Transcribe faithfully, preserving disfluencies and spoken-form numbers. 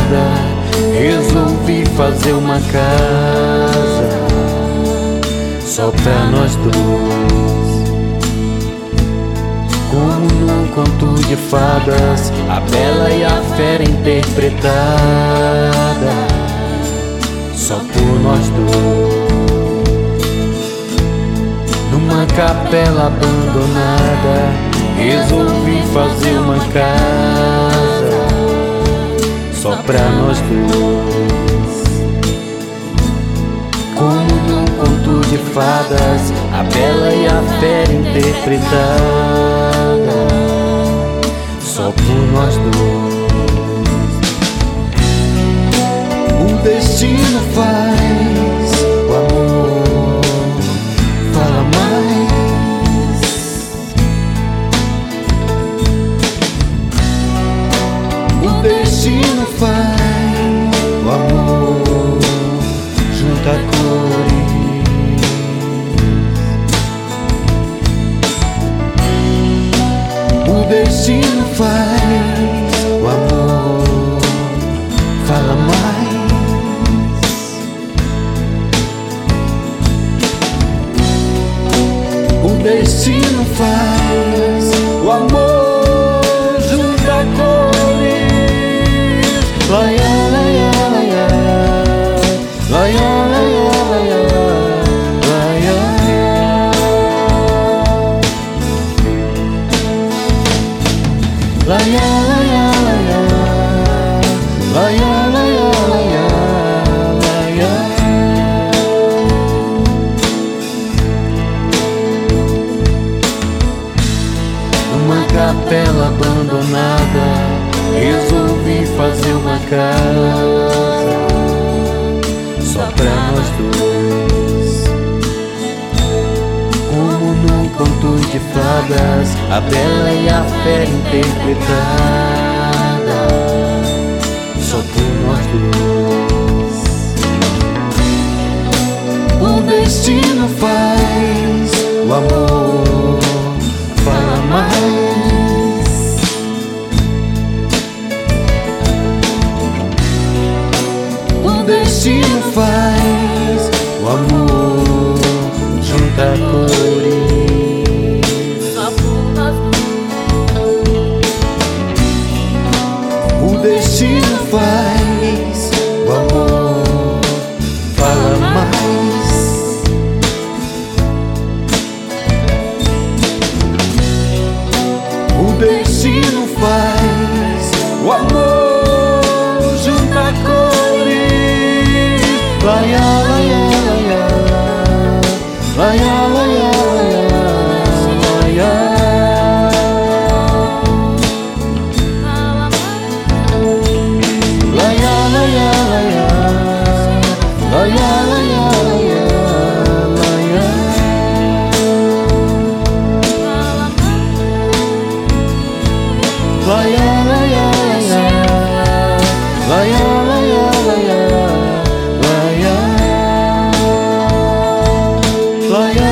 nada, resolvi fazer uma casa só pra nós dois. Como num conto de fadas, a bela e a fera interpretada só por nós dois. Numa capela abandonada, resolvi fazer uma casa só pra nós dois. Como num conto de fadas, a bela e a fera interpretada só por nós dois. O destino faz o amor fala mais. O destino faz o amor junta cores. O destino faz o amor fala mais. O destino faz o amor junta cores. Laia, laia, laia, laia, laia, laia, laia, laia, laia, laia, laia, laia. Numa capela abandonada, resolvi fazer uma casa só pra nós dois. Como num conto de fadas, a bela e a fera interpretada só por nós dois. O destino faz o amor fala mais. O destino faz o amor junta cores. O destino faz o amor fala mais. O destino faz o amor junta cores. Laia, laia, laia, laia, laia, laia, laia, laia, laia, laia, laia, laia, laia, laia, laia, laia, laia.